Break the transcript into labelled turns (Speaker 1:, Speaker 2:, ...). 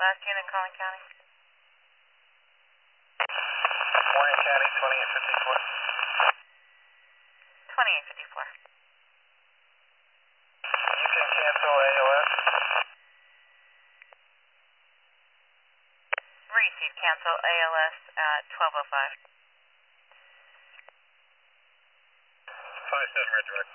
Speaker 1: Last unit, Collin County.
Speaker 2: Morning, County, 2854.
Speaker 1: 2854.
Speaker 2: You can cancel ALS.
Speaker 1: Receive cancel ALS at 12:05.
Speaker 2: 57 red direct.